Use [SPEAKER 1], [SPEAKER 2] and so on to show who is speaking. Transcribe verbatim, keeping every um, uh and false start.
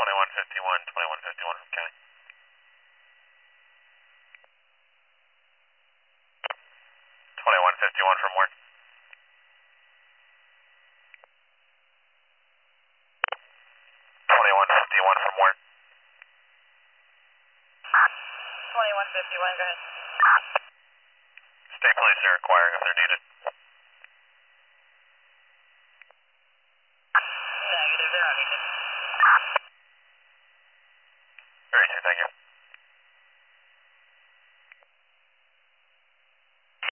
[SPEAKER 1] twenty-one fifty-one, twenty-one fifty-one from county. twenty-one fifty-one from where? twenty-one fifty-one from where?
[SPEAKER 2] twenty-one fifty-one, go ahead.
[SPEAKER 1] State police are inquiring if they're needed.
[SPEAKER 2] Negative, they're not needed.